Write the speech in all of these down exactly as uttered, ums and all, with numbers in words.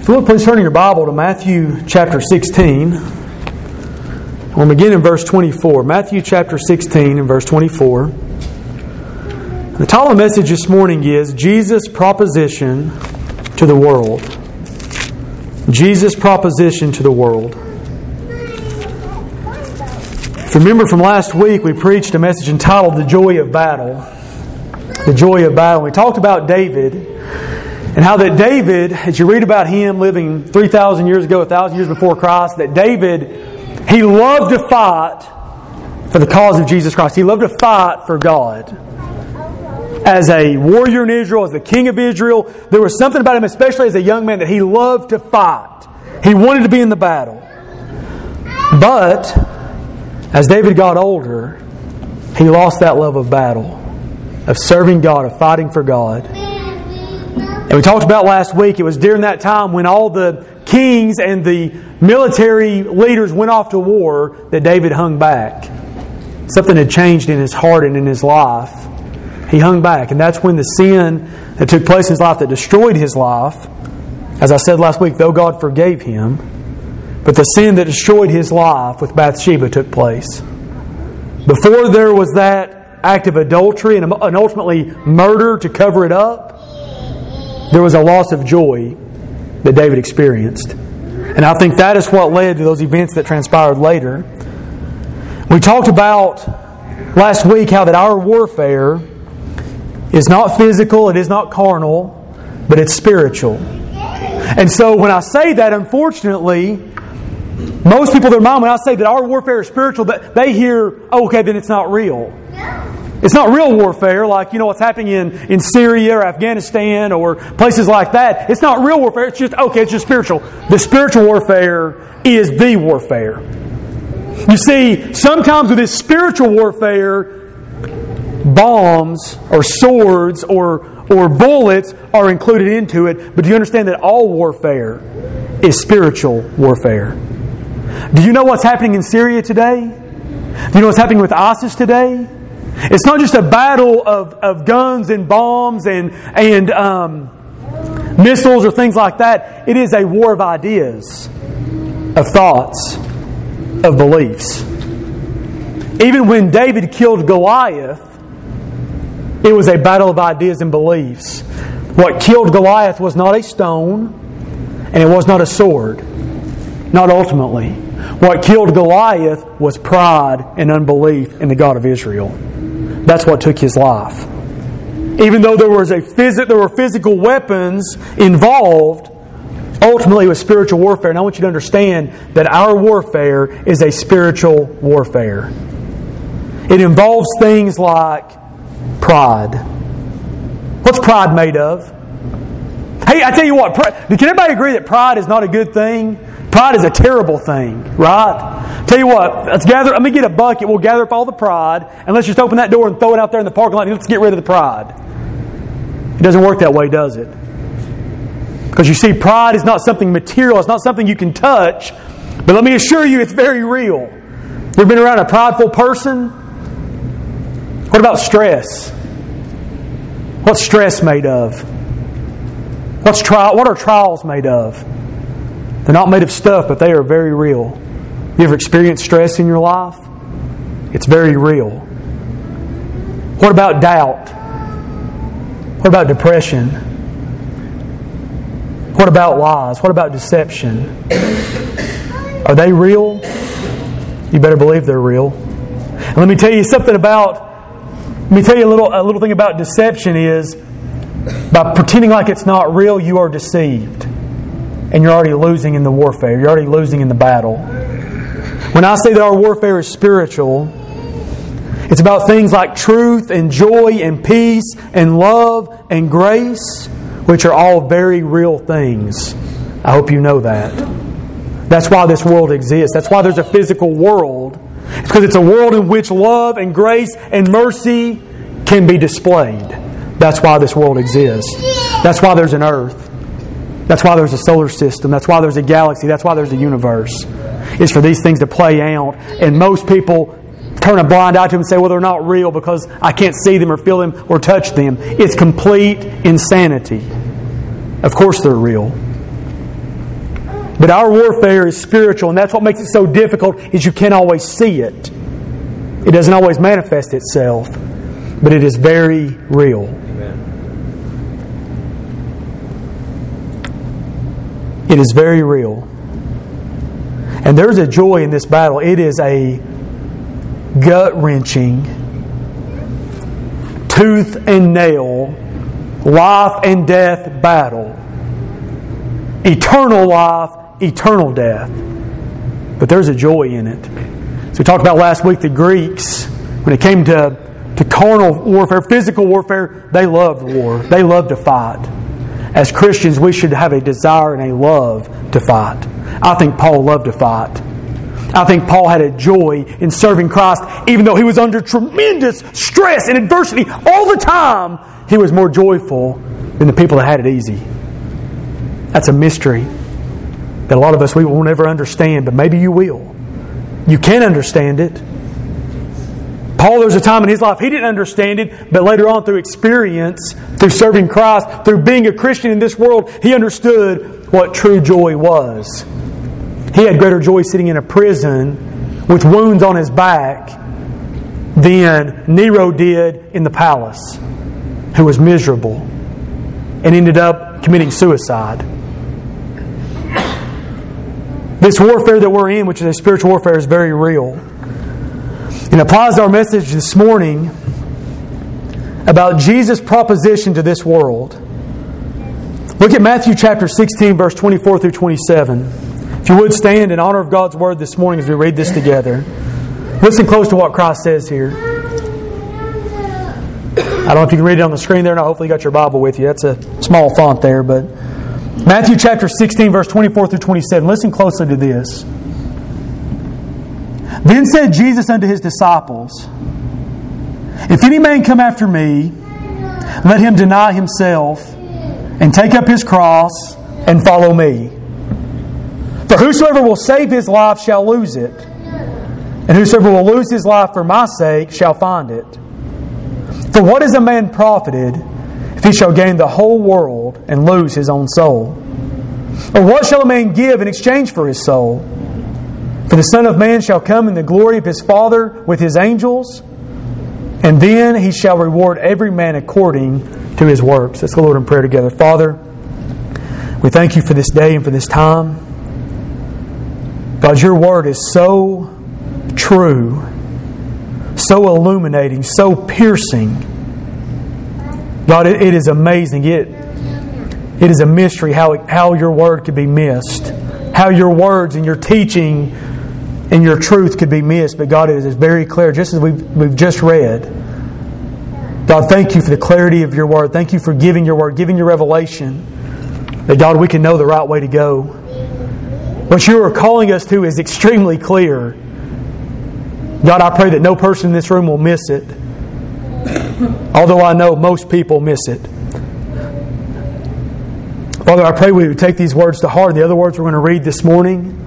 If you would, please turn your Bible to Matthew chapter sixteen. We'll begin in verse twenty-four. Matthew chapter sixteen and verse twenty-four. The title of the message this morning is Jesus' Proposition to the World. Jesus' Proposition to the World. If you remember from last week, we preached a message entitled The Joy of Battle. The Joy of Battle. We talked about David and how that David, as you read about him living three thousand years ago, one thousand years before Christ, that David, he loved to fight for the cause of Jesus Christ. He loved to fight for God. As a warrior in Israel, as the king of Israel, there was something about him, especially as a young man, that he loved to fight. He wanted to be in the battle. But as David got older, he lost that love of battle, of serving God, of fighting for God. And we talked about last week, it was during that time when all the kings and the military leaders went off to war that David hung back. Something had changed in his heart and in his life. He hung back. And that's when the sin that took place in his life that destroyed his life, as I said last week, though God forgave him, but the sin that destroyed his life with Bathsheba took place. Before there was that act of adultery and ultimately murder to cover it up, there was a loss of joy that David experienced. And I think that is what led to those events that transpired later. We talked about last week how that our warfare is not physical, it is not carnal, but it's spiritual. And so when I say that, unfortunately, most people, their mind, when I say that our warfare is spiritual, they hear, oh, okay, then it's not real. It's not real warfare like, you know, what's happening in, in Syria or Afghanistan or places like that. It's not real warfare. It's just, okay, it's just spiritual. The spiritual warfare is the warfare. You see, sometimes with this spiritual warfare, bombs or swords or, or bullets are included into it. But do you understand that all warfare is spiritual warfare? Do you know what's happening in Syria today? Do you know what's happening with ISIS today? It's not just a battle of, of guns and bombs and, and um, missiles or things like that. It is a war of ideas, of thoughts, of beliefs. Even when David killed Goliath, it was a battle of ideas and beliefs. What killed Goliath was not a stone, and it was not a sword. Not ultimately. What killed Goliath was pride and unbelief in the God of Israel. That's what took his life. Even though there was a phys- there were physical weapons involved, ultimately it was spiritual warfare. And I want you to understand that our warfare is a spiritual warfare. It involves things like pride. What's pride made of? Hey, I tell you what, can everybody agree that pride is not a good thing? Pride is a terrible thing, right? Tell you what, let's gather. Let me get a bucket. We'll gather up all the pride, and let's just open that door and throw it out there in the parking lot. And let's get rid of the pride. It doesn't work that way, does it? Because you see, pride is not something material. It's not something you can touch. But let me assure you, it's very real. You ever been around a prideful person? What about stress? What's stress made of? What's tri- What are trials made of? They're not made of stuff, but they are very real. You ever experienced stress in your life? It's very real. What about doubt? What about depression? What about lies? What about deception? Are they real? You better believe they're real. And let me tell you something about, let me tell you a little, a little thing about deception is, by pretending like it's not real, you are deceived. And you're already losing in the warfare. You're already losing in the battle. When I say that our warfare is spiritual, it's about things like truth and joy and peace and love and grace, which are all very real things. I hope you know that. That's why this world exists. That's why there's a physical world. It's because it's a world in which love and grace and mercy can be displayed. That's why this world exists. That's why there's an earth. That's why there's a solar system. That's why there's a galaxy. That's why there's a universe. It's for these things to play out. And most people turn a blind eye to them and say, well, they're not real because I can't see them or feel them or touch them. It's complete insanity. Of course they're real. But our warfare is spiritual, and that's what makes it so difficult, is you can't always see it. It doesn't always manifest itself, but it is very real. Amen. It is very real. And there's a joy in this battle. It is a gut-wrenching, tooth and nail, life and death battle. Eternal life, eternal death. But there's a joy in it. So we talked about last week the Greeks, when it came to, to carnal warfare, physical warfare, they loved war. They loved to fight. As Christians, we should have a desire and a love to fight. I think Paul loved to fight. I think Paul had a joy in serving Christ, even though he was under tremendous stress and adversity all the time. He was more joyful than the people that had it easy. That's a mystery that a lot of us, we will never understand, but maybe you will. You can understand it. Paul, there was a time in his life he didn't understand it, but later on through experience, through serving Christ, through being a Christian in this world, he understood what true joy was. He had greater joy sitting in a prison with wounds on his back than Nero did in the palace, who was miserable and ended up committing suicide. This warfare that we're in, which is a spiritual warfare, is very real. And applies to our message this morning about Jesus' proposition to this world. Look at Matthew chapter sixteen, verse twenty-four through twenty-seven. If you would stand in honor of God's Word this morning as we read this together. Listen close to what Christ says here. I don't know if you can read it on the screen there or not. Hopefully you got your Bible with you. That's a small font there. But Matthew chapter sixteen, verse twenty-four through twenty-seven. Listen closely to this. Then said Jesus unto his disciples, If any man come after me, let him deny himself, and take up his cross, and follow me. For whosoever will save his life shall lose it, and whosoever will lose his life for my sake shall find it. For what is a man profited if he shall gain the whole world and lose his own soul? Or what shall a man give in exchange for his soul? For the Son of Man shall come in the glory of his Father with his angels, and then he shall reward every man according to his works. Let's go, Lord, in prayer together. Father, we thank you for this day and for this time. God, your word is so true, so illuminating, so piercing. God, it, it is amazing. It, it is a mystery how, how your word could be missed, how your words and your teaching and your truth could be missed. But God, it is very clear, just as we've, we've just read. God, thank you for the clarity of your word. Thank you for giving your word, giving your revelation, that God, we can know the right way to go. What you are calling us to is extremely clear. God, I pray that no person in this room will miss it. Although I know most people miss it. Father, I pray we would take these words to heart. The other words we're going to read this morning.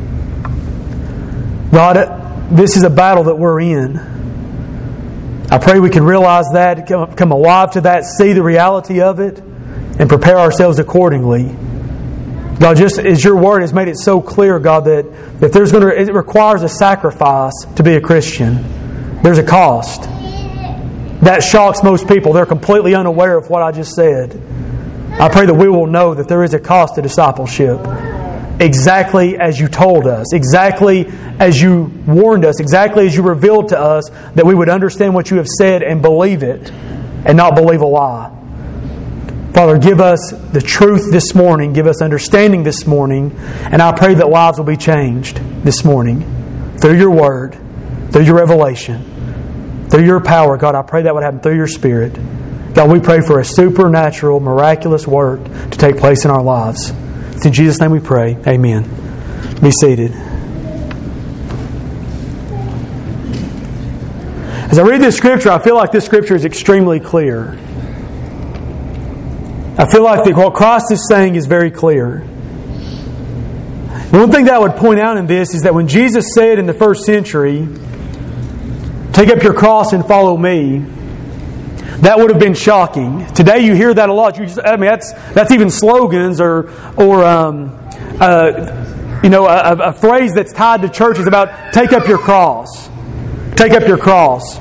God, this is a battle that we're in. I pray we can realize that, come alive to that, see the reality of it, and prepare ourselves accordingly. God, just as your word has made it so clear, God, that if there's going to, it requires a sacrifice to be a Christian. There's a cost. That shocks most people. They're completely unaware of what I just said. I pray that we will know that there is a cost to discipleship. Exactly as you told us. Exactly as you warned us. Exactly as you revealed to us, that we would understand what you have said and believe it and not believe a lie. Father, give us the truth this morning. Give us understanding this morning. And I pray that lives will be changed this morning through your word, through your revelation, through your power. God, I pray that would happen through your Spirit. God, we pray for a supernatural, miraculous work to take place in our lives. It's in Jesus' name we pray. Amen. Be seated. As I read this scripture, I feel like this scripture is extremely clear. I feel like that what Christ is saying is very clear. The one thing that I would point out in this is that when Jesus said in the first century, "Take up your cross and follow me," That would have been shocking. Today you hear that a lot. You just, I mean, that's that's even slogans or or um, uh, you know a, a phrase that's tied to churches about take up your cross, take up your cross.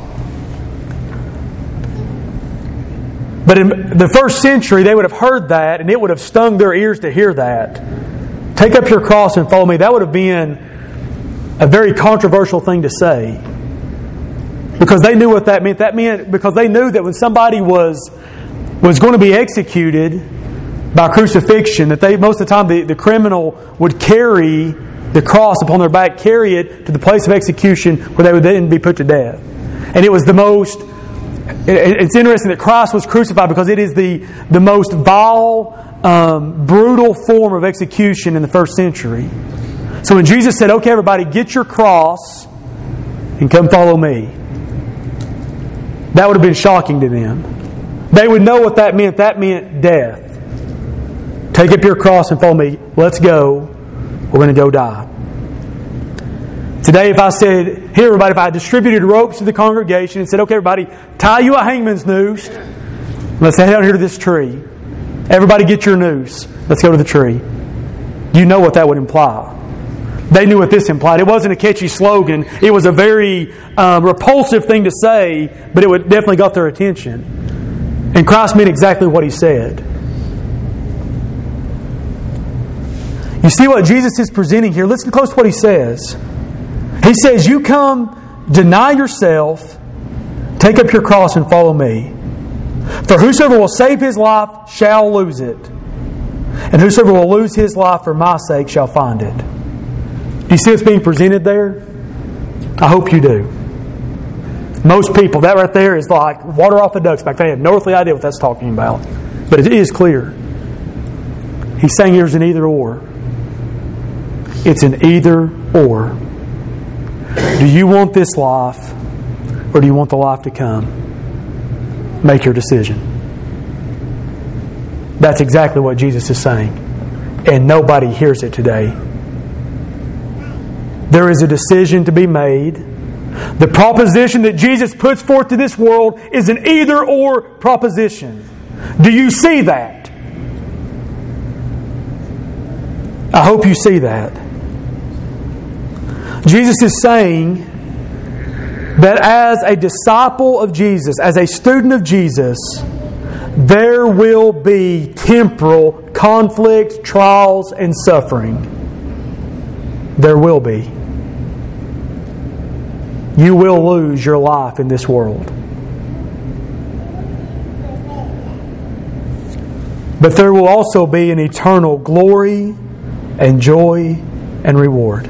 But in the first century, they would have heard that, and it would have stung their ears to hear that. Take up your cross and follow me. That would have been a very controversial thing to say. Because they knew what that meant. That meant because they knew that when somebody was was going to be executed by crucifixion, that they most of the time the, the criminal would carry the cross upon their back, carry it to the place of execution where they would then be put to death. And it was the most... It's interesting that Christ was crucified because it is the, the most vile, um, brutal form of execution in the first century. So when Jesus said, okay, everybody, get your cross and come follow me, that would have been shocking to them. They would know what that meant. That meant death. Take up your cross and follow me. Let's go. We're going to go die. Today, if I said, here everybody, if I distributed ropes to the congregation and said, okay everybody, tie you a hangman's noose. Let's head out here to this tree. Everybody get your noose. Let's go to the tree. You know what that would imply. They knew what this implied. It wasn't a catchy slogan. It was a very um, repulsive thing to say, but it would definitely got their attention. And Christ meant exactly what He said. You see what Jesus is presenting here? Listen close to what He says. He says, you come, deny yourself, take up your cross and follow me. For whosoever will save his life shall lose it. And whosoever will lose his life for my sake shall find it. Do you see what's being presented there? I hope you do. Most people, that right there is like water off the duck's back. They have no earthly idea what that's talking about. But it is clear. He's saying here's an either or. It's an either or. Do you want this life or do you want the life to come? Make your decision. That's exactly what Jesus is saying. And nobody hears it today. There is a decision to be made. The proposition that Jesus puts forth to this world is an either-or proposition. Do you see that? I hope you see that. Jesus is saying that as a disciple of Jesus, as a student of Jesus, there will be temporal conflict, trials, and suffering. There will be. You will lose your life in this world. But there will also be an eternal glory and joy and reward.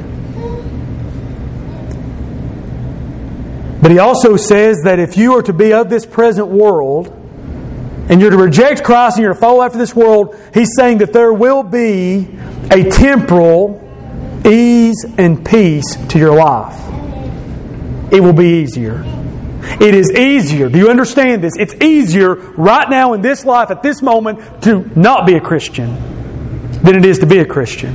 But He also says that if you are to be of this present world and you're to reject Christ and you're to follow after this world, He's saying that there will be a temporal ease and peace to your life. It will be easier. It is easier. Do you understand this? It's easier right now in this life, at this moment, to not be a Christian than it is to be a Christian.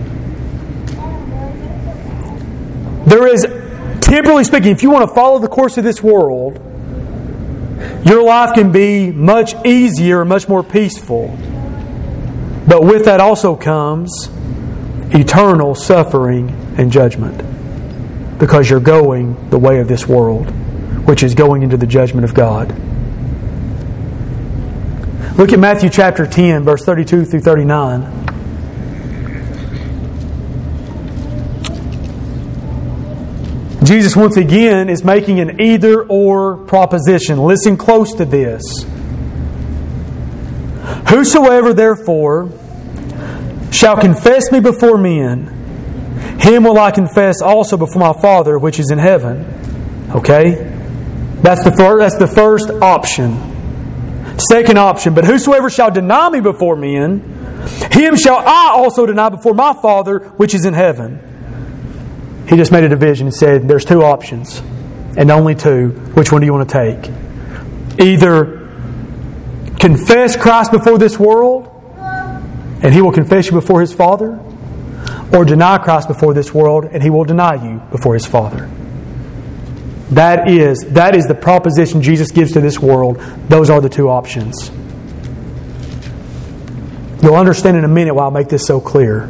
There is, temporally speaking, if you want to follow the course of this world, your life can be much easier and much more peaceful. But with that also comes eternal suffering and judgment. Because you're going the way of this world, which is going into the judgment of God. Look at Matthew chapter ten, verse thirty-two through thirty-nine. Jesus once again is making an either-or proposition. Listen close to this. Whosoever therefore shall confess me before men, him will I confess also before my Father which is in heaven. Okay? That's the first, that's the first option. Second option, but whosoever shall deny me before men, him shall I also deny before my Father which is in heaven. He just made a division and said there's two options, and only two. Which one do you want to take? Either confess Christ before this world, and He will confess you before His Father, or deny Christ before this world, and He will deny you before His Father. That is, that is the proposition Jesus gives to this world. Those are the two options. You'll understand in a minute why I make this so clear.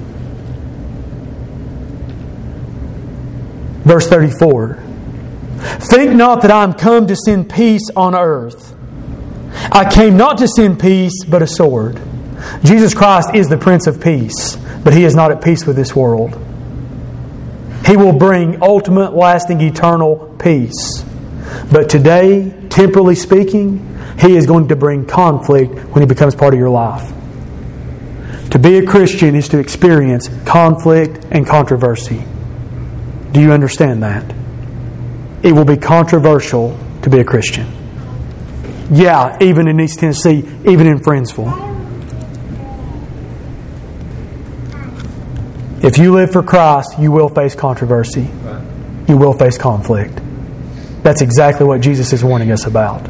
Verse thirty-four. Think not that I am come to send peace on earth. I came not to send peace, but a sword. Jesus Christ is the Prince of Peace, but He is not at peace with this world. He will bring ultimate, lasting, eternal peace. But today, temporally speaking, He is going to bring conflict when He becomes part of your life. To be a Christian is to experience conflict and controversy. Do you understand that? It will be controversial to be a Christian. Yeah, even in East Tennessee, even in Friendsville. If you live for Christ, you will face controversy. You will face conflict. That's exactly what Jesus is warning us about.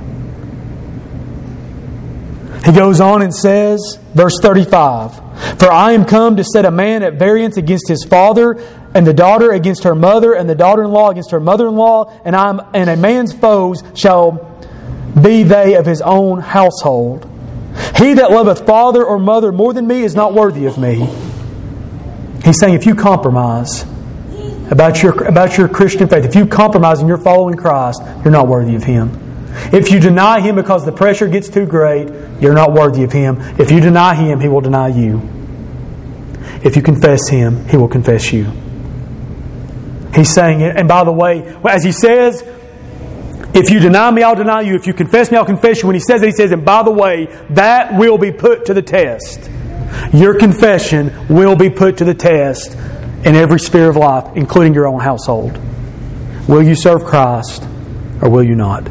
He goes on and says, verse thirty-five, For I am come to set a man at variance against his father, and the daughter against her mother, and the daughter-in-law against her mother-in-law, and I am, and a man's foes shall be they of his own household. He that loveth father or mother more than me is not worthy of me. He's saying if you compromise about your, about your Christian faith, if you compromise and you're following Christ, you're not worthy of Him. If you deny Him because the pressure gets too great, you're not worthy of Him. If you deny Him, He will deny you. If you confess Him, He will confess you. He's saying it, and by the way, as He says, if you deny me, I'll deny you. If you confess me, I'll confess you. When He says it, He says, and by the way, that will be put to the test. Your confession will be put to the test in every sphere of life, including your own household. Will you serve Christ or will you not?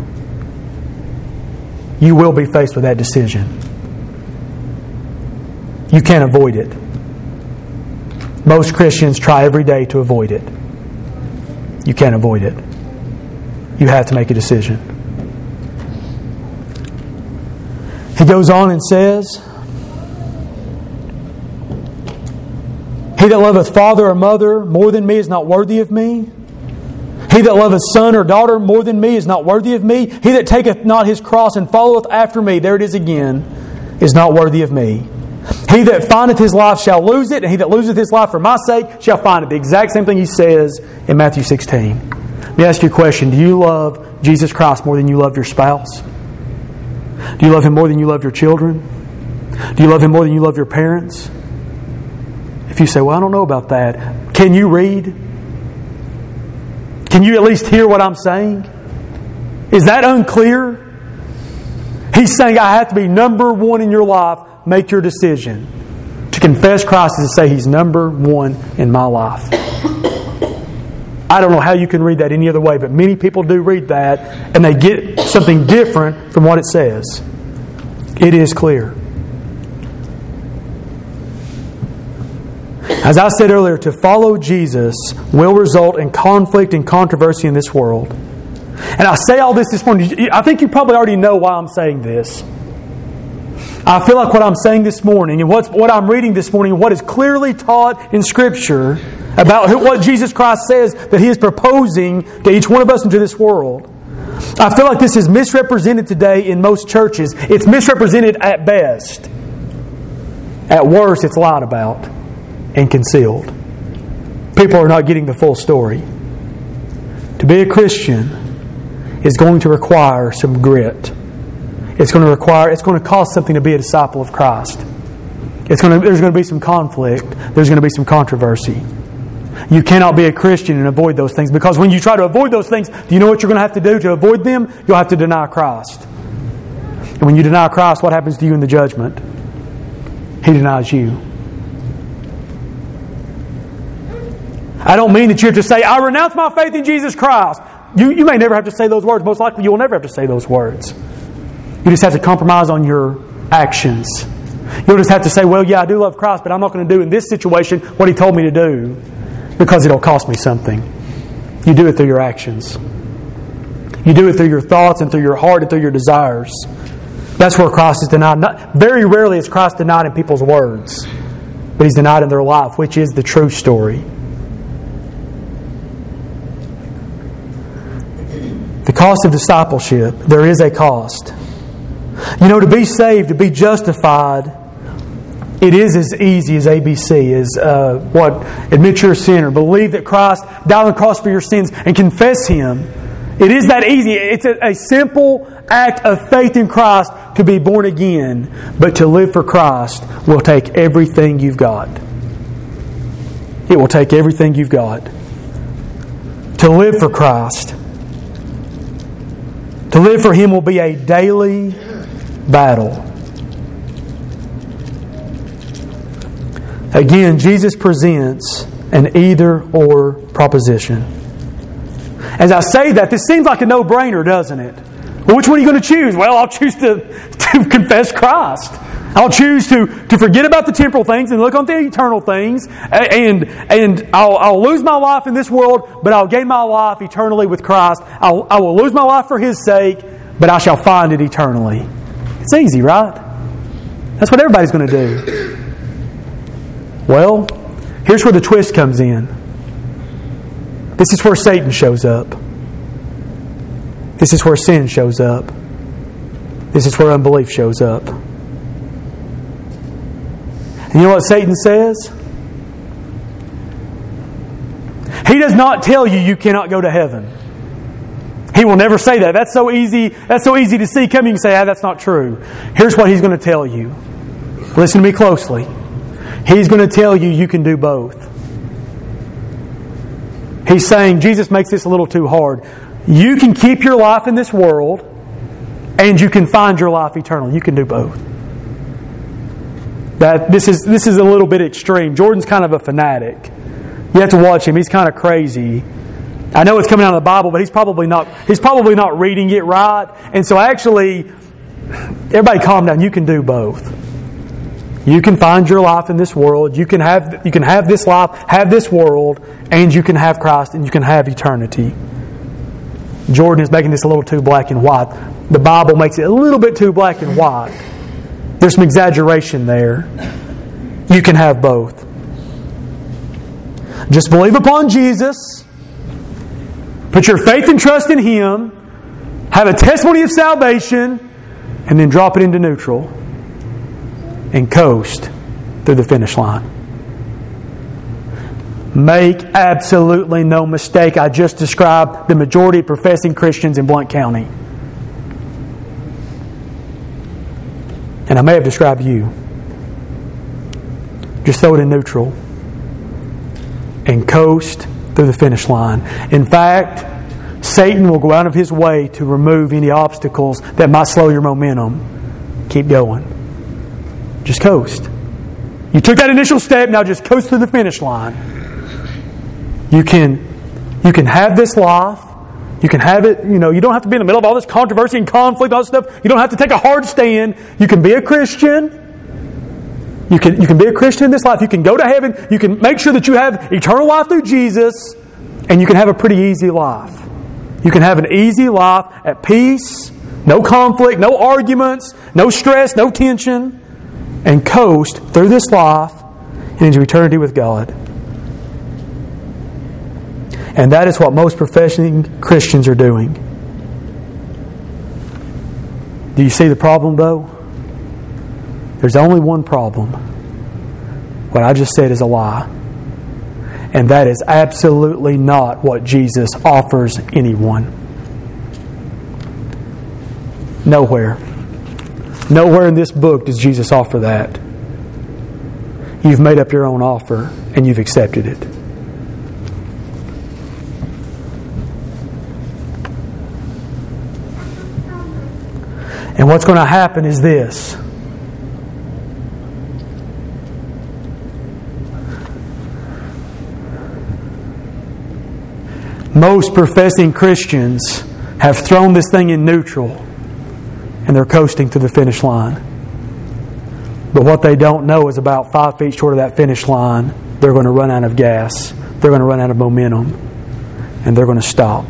You will be faced with that decision. You can't avoid it. Most Christians try every day to avoid it. You can't avoid it. You have to make a decision. He goes on and says, He that loveth father or mother more than me is not worthy of me. He that loveth son or daughter more than me is not worthy of me. He that taketh not his cross and followeth after me, there it is again, is not worthy of me. He that findeth his life shall lose it, and he that loseth his life for my sake shall find it. The exact same thing He says in Matthew sixteen. Let me ask you a question. Do you love Jesus Christ more than you love your spouse? Do you love Him more than you love your children? Do you love Him more than you love your parents? If you say, well, I don't know about that. Can you read? Can you at least hear what I'm saying? Is that unclear? He's saying I have to be number one in your life. Make your decision. To confess Christ is to say He's number one in my life. I don't know how you can read that any other way, but many people do read that and they get something different from what it says. It is clear. As I said earlier, to follow Jesus will result in conflict and controversy in this world. And I say all this this morning. I think you probably already know why I'm saying this. I feel like what I'm saying this morning and what's, what I'm reading this morning, what is clearly taught in Scripture about what Jesus Christ says that He is proposing to each one of us into this world. I feel like this is misrepresented today in most churches. It's misrepresented at best. At worst, it's lied about and concealed. People are not getting the full story. To be a Christian is going to require some grit. It's going to require, it's going to cost something to be a disciple of Christ. It's going to, there's going to be some conflict. There's going to be some controversy. You cannot be a Christian and avoid those things, because when you try to avoid those things, do you know what you're going to have to do to avoid them? You'll have to deny Christ. And when you deny Christ, what happens to you in the judgment? He denies you. I don't mean that you have to say, I renounce my faith in Jesus Christ. You, you may never have to say those words. Most likely you will never have to say those words. You just have to compromise on your actions. You'll just have to say, well, yeah, I do love Christ, but I'm not going to do in this situation what He told me to do because it'll cost me something. You do it through your actions. You do it through your thoughts and through your heart and through your desires. That's where Christ is denied. Not, very rarely is Christ denied in people's words, but He's denied in their life, which is the true story. cost of discipleship. There is a cost. You know, to be saved, to be justified, it is as easy as A B C, as uh, what? Admit you're a sinner, believe that Christ died on the cross for your sins, and confess Him. It is that easy. It's a, a simple act of faith in Christ to be born again. But to live for Christ will take everything you've got. It will take everything you've got. To live for Christ, to live for Him will be a daily battle. Again, Jesus presents an either-or proposition. As I say that, this seems like a no-brainer, doesn't it? Well, which one are you going to choose? Well, I'll choose to, to confess Christ. I'll choose to, to forget about the temporal things and look on the eternal things. And, and I'll, I'll lose my life in this world, but I'll gain my life eternally with Christ. I'll, I will lose my life for His sake, but I shall find it eternally. It's easy, right? That's what everybody's going to do. Well, here's where the twist comes in. This is where Satan shows up. This is where sin shows up. This is where unbelief shows up. And you know what Satan says? He does not tell you you cannot go to heaven. He will never say that. That's so easy. That's so easy to see coming and say, ah, that's not true. Here's what he's going to tell you. Listen to me closely. He's going to tell you you can do both. He's saying, Jesus makes this a little too hard. You can keep your life in this world, and you can find your life eternal. You can do both. That this is this is a little bit extreme. Jordan's kind of a fanatic. You have to watch him. He's kind of crazy. I know it's coming out of the Bible, but he's probably not he's probably not reading it right. And so actually, everybody calm down. You can do both. You can find your life in this world. You can have you can have this life, have this world, and you can have Christ, and you can have eternity. Jordan is making this a little too black and white. The Bible makes it a little bit too black and white. There's some exaggeration there. You can have both. Just believe upon Jesus. Put your faith and trust in Him. Have a testimony of salvation. And then drop it into neutral. And coast through the finish line. Make absolutely no mistake. I just described the majority of professing Christians in Blount County. And I may have described you. Just throw it in neutral. And coast through the finish line. In fact, Satan will go out of his way to remove any obstacles that might slow your momentum. Keep going. Just coast. You took that initial step, now just coast through the finish line. You can, you can have this life. You can have it, you know, you don't have to be in the middle of all this controversy and conflict, all this stuff. You don't have to take a hard stand. You can be a Christian. You can, you can be a Christian in this life. You can go to heaven. You can make sure that you have eternal life through Jesus. And you can have a pretty easy life. You can have an easy life at peace, no conflict, no arguments, no stress, no tension, and coast through this life and into eternity with God. And that is what most professing Christians are doing. Do you see the problem, though? There's only one problem. What I just said is a lie. And that is absolutely not what Jesus offers anyone. Nowhere. Nowhere in this book does Jesus offer that. You've made up your own offer and you've accepted it. And what's going to happen is this. Most professing Christians have thrown this thing in neutral and they're coasting to the finish line. But what they don't know is about five feet short of that finish line, they're going to run out of gas. They're going to run out of momentum. And they're going to stop.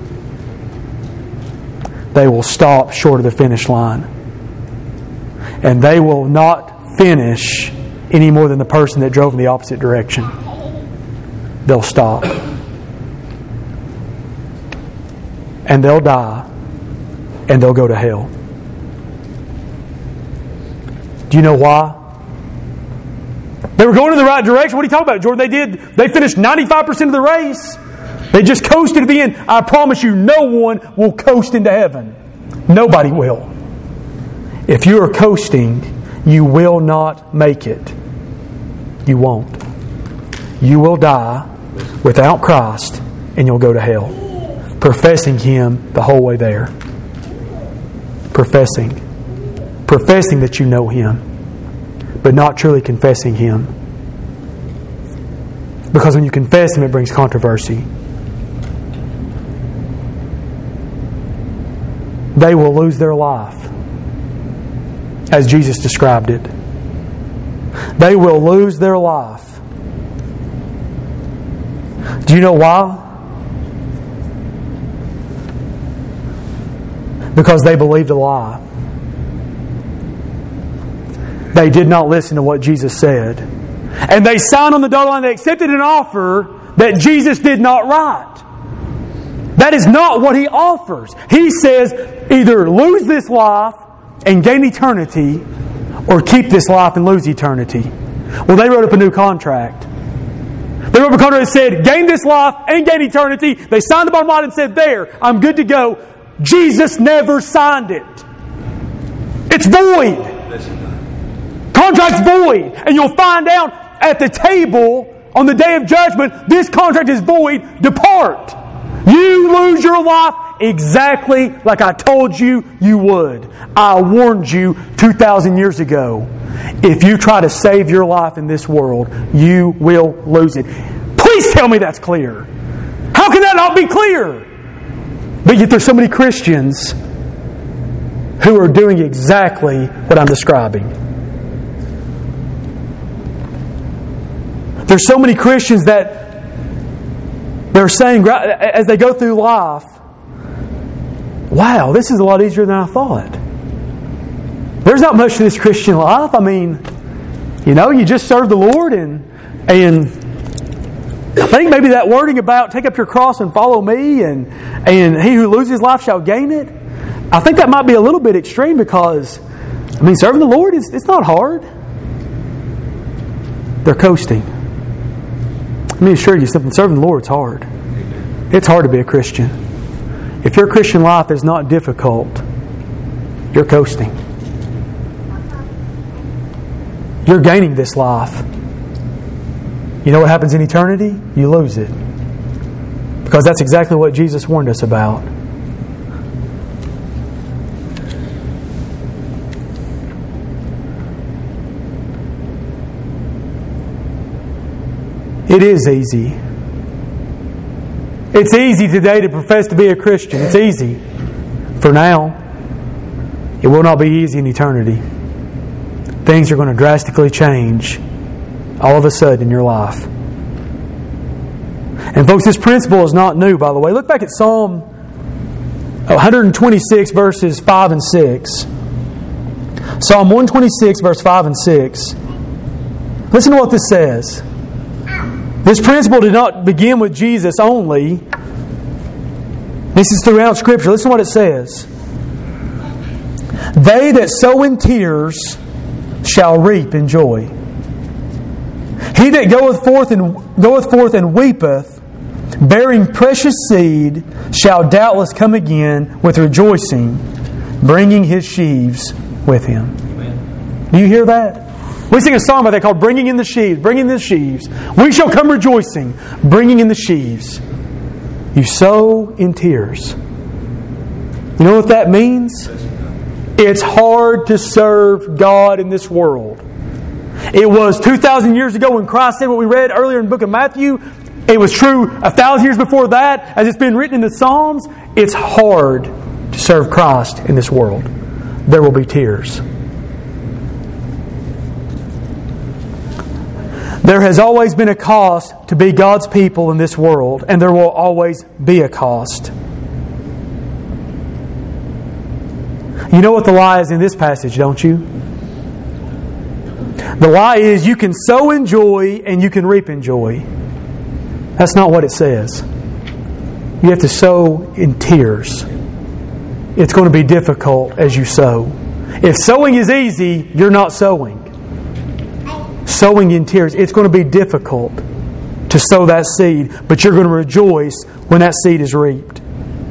They will stop short of the finish line. And they will not finish any more than the person that drove in the opposite direction. They'll stop. and they'll die, and they'll go to hell. Do you know why? They were going in the right direction. What are you talking about, Jordan? They did. They finished ninety-five percent of the race. They just coasted to the end. I promise you, no one will coast into heaven. Nobody will. If you are coasting, you will not make it. You won't. You will die without Christ, and you'll go to hell. Professing Him the whole way there. Professing. Professing that you know Him, but not truly confessing Him. Because when you confess Him, it brings controversy. They will lose their life, as Jesus described it. They will lose their life. Do you know why? Because they believed a lie. They did not listen to what Jesus said. And they signed on the dotted line. They accepted an offer that Jesus did not write. That is not what He offers. He says, either lose this life and gain eternity, or keep this life and lose eternity. Well, they wrote up a new contract. They wrote up a contract that said, gain this life and gain eternity. They signed the bottom line and said, there, I'm good to go. Jesus never signed it. It's void. Contract's void. And you'll find out at the table on the day of judgment, this contract is void. Depart. You lose your life exactly like I told you you would. I warned you two thousand years ago. If you try to save your life in this world, you will lose it. Please tell me that's clear. How can that not be clear? But yet there's so many Christians who are doing exactly what I'm describing. There's so many Christians that they're saying, as they go through life, wow, this is a lot easier than I thought. There's not much to this Christian life. I mean, you know, you just serve the Lord, and and I think maybe that wording about take up your cross and follow me, and and he who loses life shall gain it. I think that might be a little bit extreme, because I mean, serving the Lord is it's not hard. They're coasting. Let me assure you something, serving the Lord is hard. It's hard to be a Christian. If your Christian life is not difficult, you're coasting. You're gaining this life. You know what happens in eternity? You lose it. Because that's exactly what Jesus warned us about. It is easy. It's easy today to profess to be a Christian. It's easy. For now. It will not be easy in eternity. Things are going to drastically change all of a sudden in your life. And folks, this principle is not new, by the way. Look back at Psalm one twenty-six, verses five and six. Psalm one twenty-six, verse five and six. Listen to what this says. This principle did not begin with Jesus only. This is throughout Scripture. Listen to what it says. They that sow in tears shall reap in joy. He that goeth forth and goeth forth and weepeth, bearing precious seed, shall doubtless come again with rejoicing, bringing his sheaves with him. Amen. Do you hear that? We sing a song about that called Bringing in the Sheaves. Bringing in the sheaves. We shall come rejoicing, bringing in the sheaves. You sow in tears. You know what that means? It's hard to serve God in this world. It was two thousand years ago when Christ said what we read earlier in the book of Matthew. It was true a thousand years before that, as it's been written in the Psalms. It's hard to serve Christ in this world. There will be tears. There has always been a cost to be God's people in this world, and there will always be a cost. You know what the lie is in this passage, don't you? The lie is you can sow in joy and you can reap in joy. That's not what it says. You have to sow in tears. It's going to be difficult as you sow. If sowing is easy, you're not sowing. Sowing in tears, it's going to be difficult to sow that seed, but you're going to rejoice when that seed is reaped.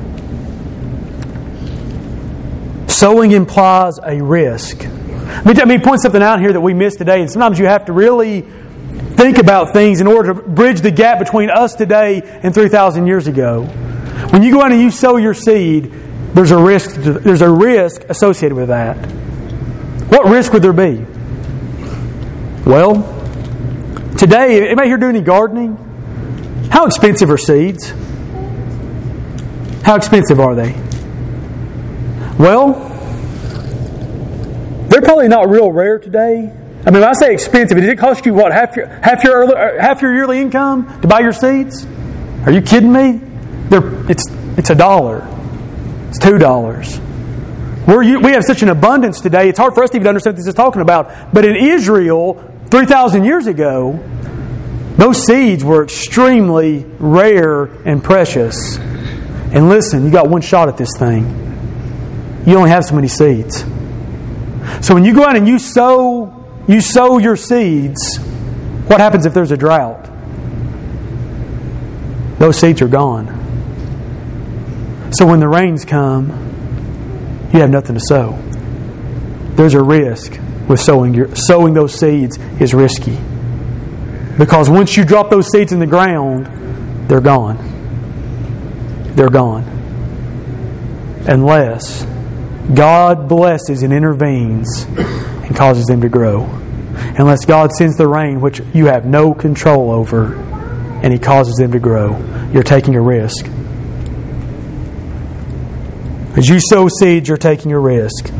Sowing implies a risk. Let me point something out here that we missed today, and sometimes you have to really think about things in order to bridge the gap between us today and three thousand years ago. When you go out and you sow your seed, there's a risk. There's a risk associated with that. What risk would there be? Well, today, anybody here do any gardening? How expensive are seeds? How expensive are they? Well, they're probably not real rare today. I mean, when I say expensive, does it cost you what half your half your early, half your yearly income to buy your seeds? Are you kidding me? They're, it's it's a dollar. It's two dollars. We're, we have such an abundance today, it's hard for us to even understand what this is talking about. But in Israel, three thousand years ago, those seeds were extremely rare and precious. And listen, you got one shot at this thing. You only have so many seeds. So when you go out and you sow, you sow your seeds, what happens if there's a drought? Those seeds are gone. So when the rains come, you have nothing to sow. There's a risk with sowing your sowing those seeds is risky. Because once you drop those seeds in the ground, they're gone. They're gone. Unless God blesses and intervenes and causes them to grow. Unless God sends the rain, which you have no control over, and He causes them to grow, you're taking a risk. As you sow seeds, you're taking a risk.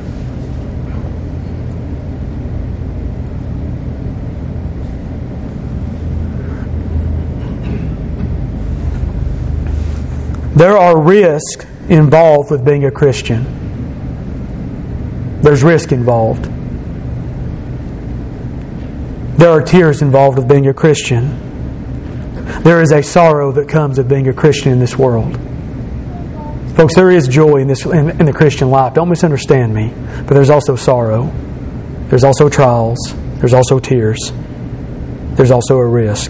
There are risks involved with being a Christian. There's risk involved. There are tears involved with being a Christian. There is a sorrow that comes with being a Christian in this world. Folks, there is joy in this in, in the Christian life. Don't misunderstand me. But there's also sorrow. There's also trials. There's also tears. There's also a risk.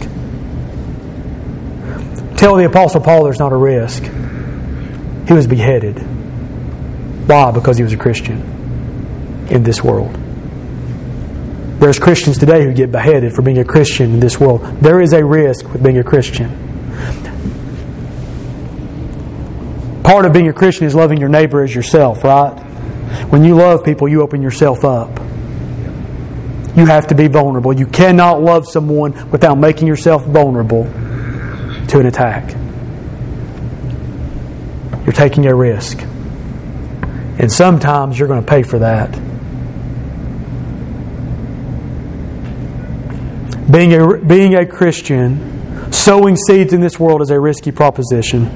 Tell the Apostle Paul there's not a risk. He was beheaded. Why? Because he was a Christian in this world. There's Christians today who get beheaded for being a Christian in this world. There is a risk with being a Christian. Part of being a Christian is loving your neighbor as yourself, right? When you love people, you open yourself up. You have to be vulnerable. You cannot love someone without making yourself vulnerable to an attack. You're taking a risk. And sometimes you're going to pay for that. Being a, being a Christian, sowing seeds in this world is a risky proposition.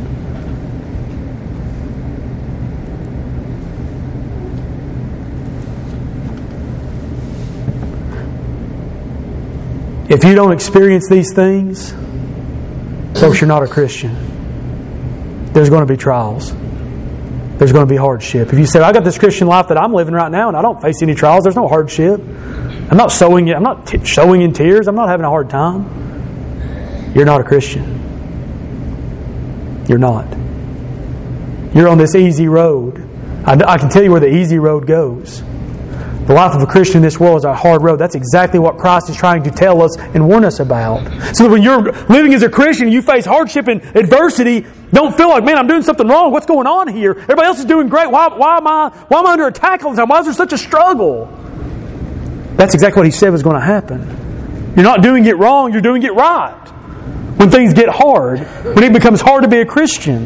If you don't experience these things, folks, you're not a Christian. There's going to be trials. There's going to be hardship. If you say, I got this Christian life that I'm living right now and I don't face any trials, there's no hardship. I'm not sowing I'm not t- showing in tears. I'm not having a hard time. You're not a Christian. You're not. You're on this easy road. I, I can tell you where the easy road goes. The life of a Christian in this world is a hard road. That's exactly what Christ is trying to tell us and warn us about. So that when you're living as a Christian and you face hardship and adversity, don't feel like, man, I'm doing something wrong. What's going on here? Everybody else is doing great. Why, why am I why am I under attack all the time? Why is there such a struggle? That's exactly what He said was going to happen. You're not doing it wrong. You're doing it right. When things get hard, when it becomes hard to be a Christian.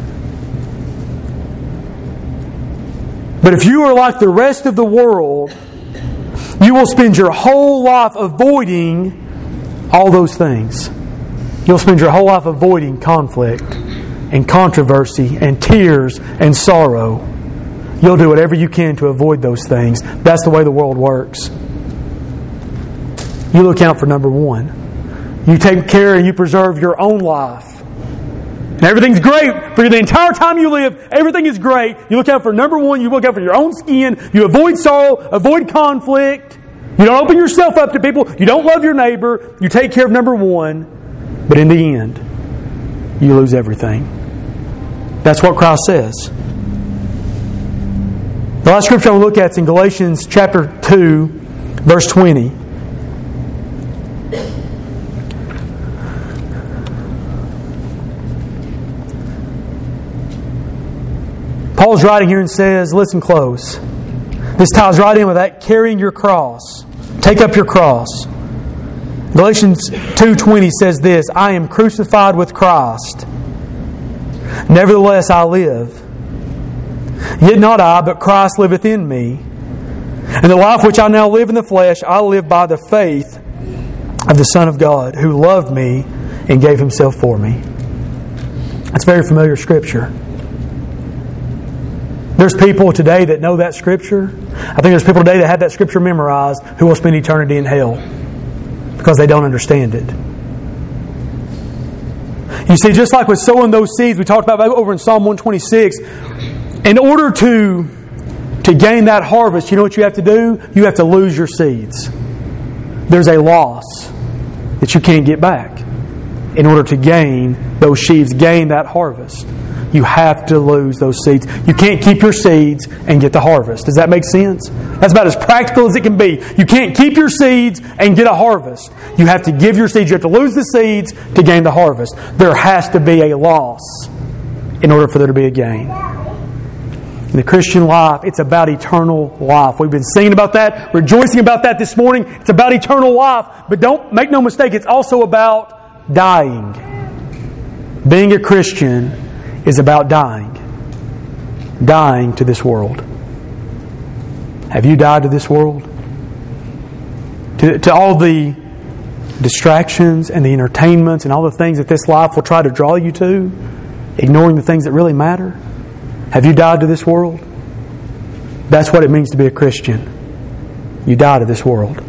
But if you are like the rest of the world, you will spend your whole life avoiding all those things. You'll spend your whole life avoiding conflict and controversy and tears and sorrow. You'll do whatever you can to avoid those things. That's the way the world works. You look out for number one. You take care and you preserve your own life. And everything's great for the entire time you live. Everything is great. You look out for number one. You look out for your own skin. You avoid sorrow. Avoid conflict. You don't open yourself up to people. You don't love your neighbor. You take care of number one. But in the end, you lose everything. That's what Christ says. The last scripture I will look at is in Galatians chapter two, verse twenty. Paul's writing here and says, listen close. This ties right in with that carrying your cross. Take up your cross. Galatians two twenty says this, I am crucified with Christ. Nevertheless I live. Yet not I, but Christ liveth in me. And the life which I now live in the flesh, I live by the faith of the Son of God, who loved me and gave Himself for me. That's very familiar scripture. There's people today that know that scripture. I think there's people today that have that scripture memorized who will spend eternity in hell because they don't understand it. You see, just like with sowing those seeds we talked about over in Psalm one twenty-six, in order to, to gain that harvest, you know what you have to do? You have to lose your seeds. There's a loss that you can't get back in order to gain those sheaves, gain that harvest. You have to lose those seeds. You can't keep your seeds and get the harvest. Does that make sense? That's about as practical as it can be. You can't keep your seeds and get a harvest. You have to give your seeds. You have to lose the seeds to gain the harvest. There has to be a loss in order for there to be a gain. In the Christian life, it's about eternal life. We've been singing about that, rejoicing about that this morning. It's about eternal life. But don't make no mistake, it's also about dying. Being a Christian is about dying. Dying to this world. Have you died to this world? To, to all the distractions and the entertainments and all the things that this life will try to draw you to, ignoring the things that really matter? Have you died to this world? That's what it means to be a Christian. You die to this world.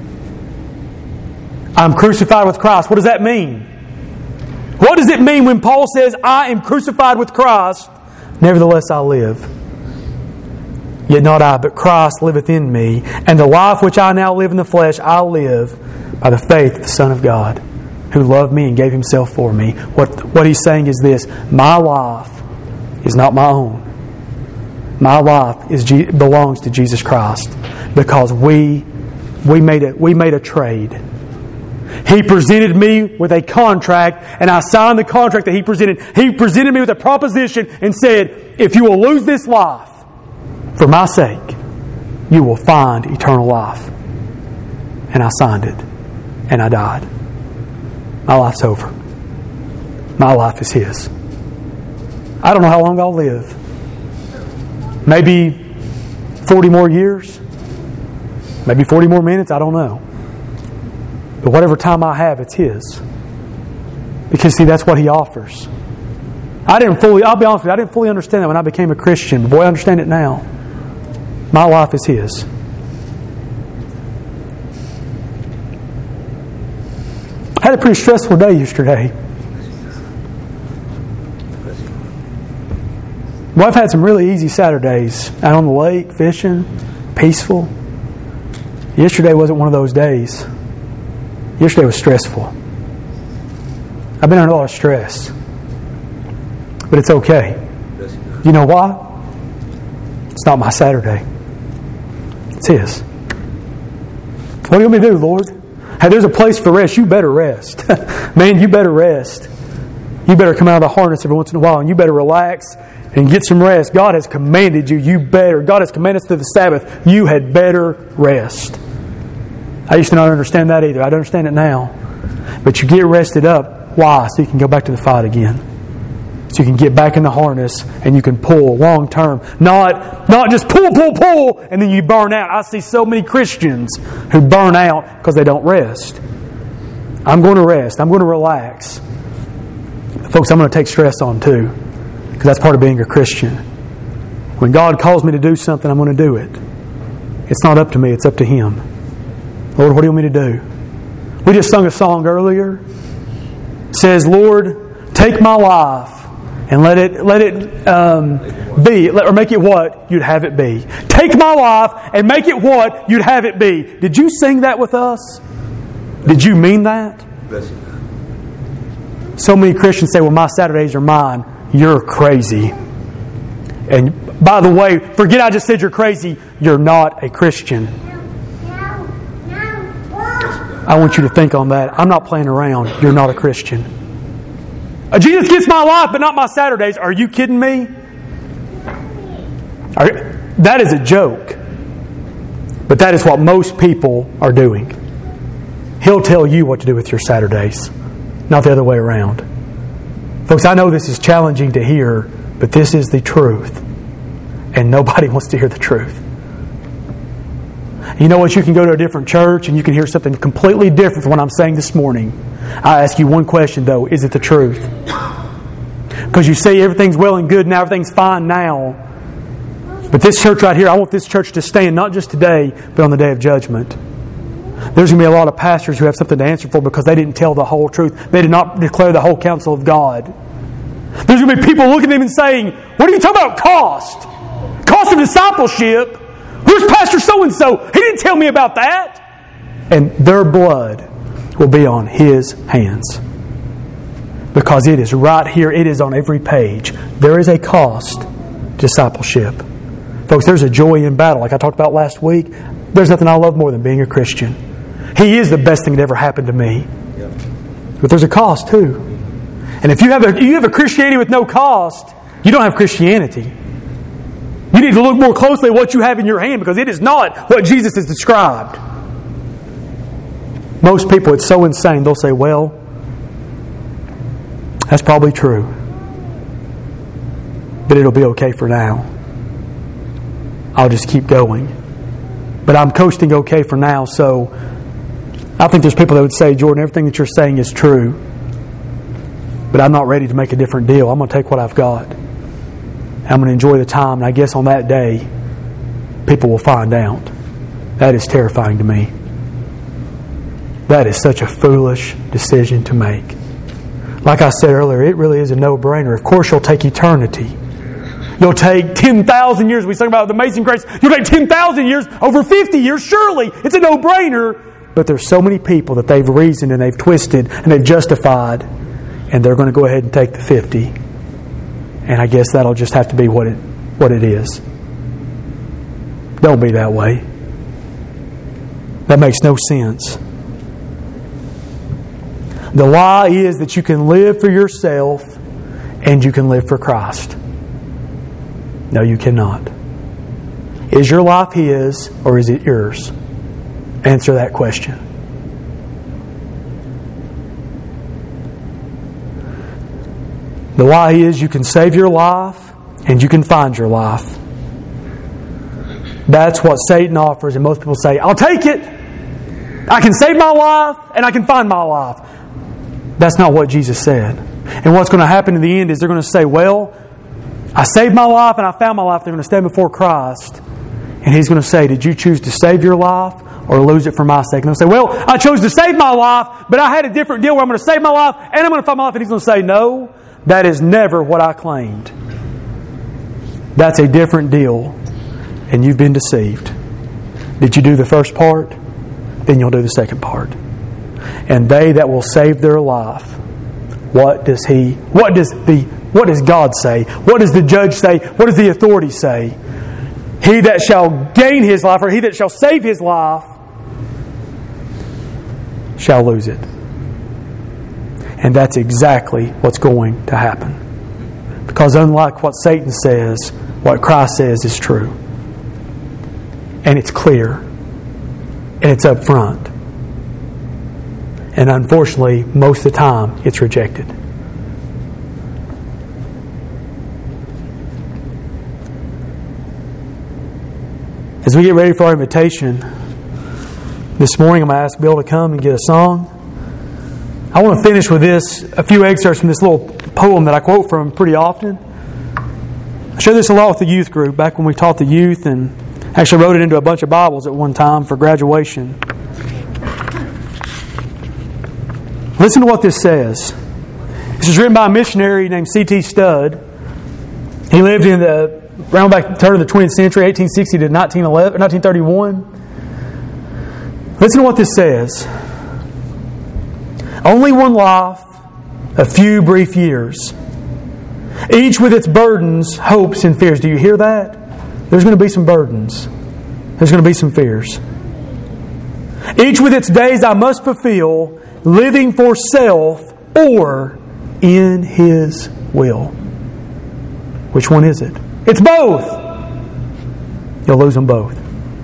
I'm crucified with Christ. What does that mean? What does it mean when Paul says, I am crucified with Christ, nevertheless I live? Yet not I, but Christ liveth in me, and the life which I now live in the flesh, I live by the faith of the Son of God, who loved me and gave Himself for me. What, what he's saying is this, my life is not my own. My life is belongs to Jesus Christ, because we we made a, we made a trade. He presented me with a contract, and I signed the contract that He presented. He presented me with a proposition and said, if you will lose this life for my sake, you will find eternal life. And I signed it, and I died. My life's over. My life is His. I don't know how long I'll live. Maybe forty more years. Maybe forty more minutes. I don't know. But whatever time I have, it's His. Because, see, that's what He offers. I didn't fully, I'll be honest with you, I didn't fully understand that when I became a Christian. But boy, I understand it now. My life is His. I had a pretty stressful day yesterday. Well, I've had some really easy Saturdays. Out on the lake, fishing, peaceful. Yesterday wasn't one of those days. Yesterday was stressful. I've been under a lot of stress. But it's okay. You know why? It's not my Saturday. It's His. What do you want me to do, Lord? Hey, there's a place for rest. You better rest. Man, you better rest. You better come out of the harness every once in a while, and you better relax and get some rest. God has commanded you. You better. God has commanded us through the Sabbath. You had better rest. I used to not understand that either. I don't understand it now. But you get rested up. Why? So you can go back to the fight again. So you can get back in the harness and you can pull long term. Not, not just pull, pull, pull, and then you burn out. I see so many Christians who burn out because they don't rest. I'm going to rest. I'm going to relax. Folks, I'm going to take stress on too. Because that's part of being a Christian. When God calls me to do something, I'm going to do it. It's not up to me. It's up to Him. Lord, what do you want me to do? We just sung a song earlier. It says, Lord, take my life and let it let it um, be, or make it what you'd have it be. Take my life and make it what you'd have it be. Did you sing that with us? Did you mean that? So many Christians say, well, my Saturdays are mine. You're crazy. And by the way, forget I just said you're crazy. You're not a Christian. I want you to think on that. I'm not playing around. You're not a Christian. Uh, Jesus gets my life, but not my Saturdays. Are you kidding me? Are, that is a joke. But that is what most people are doing. He'll tell you what to do with your Saturdays, not the other way around. Folks, I know this is challenging to hear, but this is the truth. And nobody wants to hear the truth. You know what? You can go to a different church and you can hear something completely different from what I'm saying this morning. I ask you one question though. Is it the truth? Because you say everything's well and good now, everything's fine now. But this church right here, I want this church to stand not just today, but on the day of judgment. There's going to be a lot of pastors who have something to answer for because they didn't tell the whole truth. They did not declare the whole counsel of God. There's going to be people looking at them and saying, what are you talking about cost? Cost of discipleship? Where's Pastor so-and-so? He didn't tell me about that. And their blood will be on his hands. Because it is right here. It is on every page. There is a cost to discipleship. Folks, there's a joy in battle. Like I talked about last week, there's nothing I love more than being a Christian. He is the best thing that ever happened to me. But there's a cost too. And if you have a, you have a Christianity with no cost, you don't have Christianity. You need to look more closely at what you have in your hand because it is not what Jesus has described. Most people, it's so insane, they'll say, well, that's probably true. But it'll be okay for now. I'll just keep going. But I'm coasting okay for now, so I think there's people that would say, Jordan, everything that you're saying is true. But I'm not ready to make a different deal. I'm going to take what I've got. I'm going to enjoy the time, and I guess on that day, people will find out. That is terrifying to me. That is such a foolish decision to make. Like I said earlier, it really is a no-brainer. Of course, you'll take eternity. You'll take ten thousand years. We talk about the amazing grace. You'll take ten thousand years over fifty years. Surely, it's a no-brainer. But there's so many people that they've reasoned and they've twisted and they've justified, and they're going to go ahead and take the fifty. And I guess that'll just have to be what it what it is. Don't be that way. That makes no sense. The lie is that you can live for yourself and you can live for Christ. No, you cannot. Is your life His or is it yours? Answer that question. The lie is you can save your life and you can find your life. That's what Satan offers, and most people say, I'll take it. I can save my life and I can find my life. That's not what Jesus said. And what's going to happen in the end is they're going to say, well, I saved my life and I found my life. They're going to stand before Christ and He's going to say, did you choose to save your life or lose it for my sake? And they'll say, well, I chose to save my life, but I had a different deal where I'm going to save my life and I'm going to find my life. And He's going to say, no, that is never what I claimed. That's a different deal, and you've been deceived. Did you do the first part? Then you'll do the second part. And they that will save their life, what does He, what does the, what does God say? What does the judge say? What does the authority say? He that shall gain his life, or he that shall save his life, shall lose it. And that's exactly what's going to happen. Because unlike what Satan says, what Christ says is true. And it's clear. And it's up front. And unfortunately, most of the time, it's rejected. As we get ready for our invitation, this morning I'm going to ask Bill to come and get a song. I want to finish with this, a few excerpts from this little poem that I quote from pretty often. I shared this a lot with the youth group back when we taught the youth, and actually wrote it into a bunch of Bibles at one time for graduation. Listen to what this says. This was written by a missionary named C T Studd. He lived in the around back the turn of the twentieth century, eighteen sixty to nineteen eleven, nineteen thirty-one. Listen to what this says. Only one life, a few brief years, each with its burdens, hopes, and fears. Do you hear that? There's going to be some burdens. There's going to be some fears. Each with its days I must fulfill, living for self or in His will. Which one is it? It's both. You'll lose them both.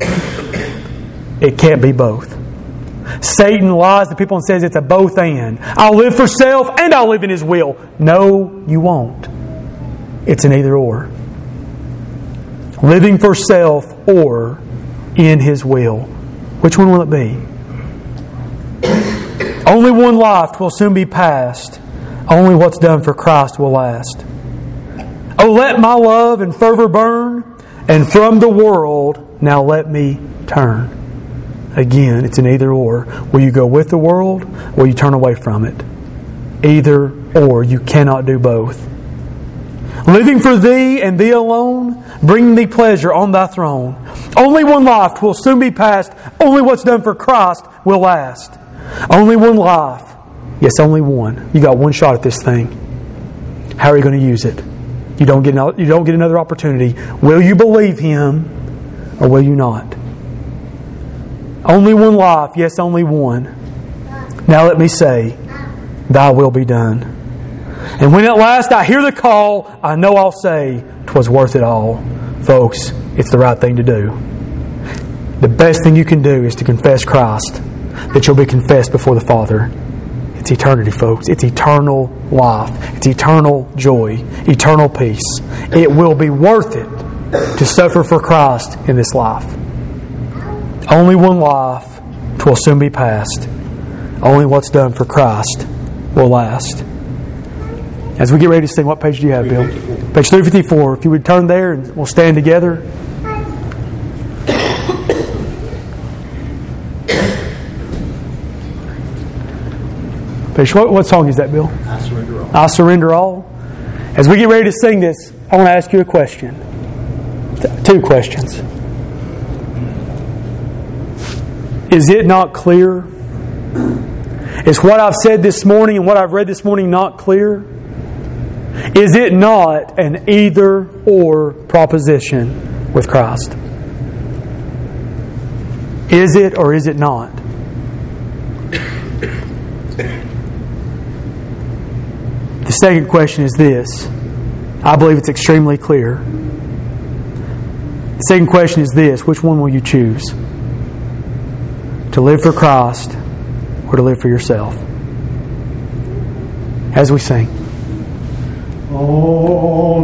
It can't be both. Satan lies to people and says it's a both and. I'll live for self and I'll live in His will. No, you won't. It's an either or. Living for self or in His will. Which one will it be? Only one life will soon be past. Only what's done for Christ will last. Oh, let my love and fervor burn, and from the world now let me turn. Again, it's an either or. Will you go with the world, or will you turn away from it? Either or. You cannot do both. Living for Thee and Thee alone, bringing Thee pleasure on Thy throne. Only one life will soon be past. Only what's done for Christ will last. Only one life. Yes, only one. You got one shot at this thing. How are you going to use it? You don't get you don't get another opportunity. Will you believe Him, or will you not? Only one life. Yes, only one. Now let me say, Thy will be done. And when at last I hear the call, I know I'll say, 'twas worth it all. Folks, it's the right thing to do. The best thing you can do is to confess Christ, that you'll be confessed before the Father. It's eternity, folks. It's eternal life. It's eternal joy. Eternal peace. It will be worth it to suffer for Christ in this life. Only one life, 'twill soon be past. Only what's done for Christ will last. As we get ready to sing, what page do you have, Bill? Page three fifty-four. If you would turn there and we'll stand together. Page, what, what song is that, Bill? I surrender all. I surrender all. As we get ready to sing this, I want to ask you a question. Two questions. Is it not clear? Is what I've said this morning and what I've read this morning not clear? Is it not an either or proposition with Christ? Is it or is it not? The second question is this. I believe it's extremely clear. The second question is this. Which one will you choose? To live for Christ or to live for yourself? As we sing. Oh.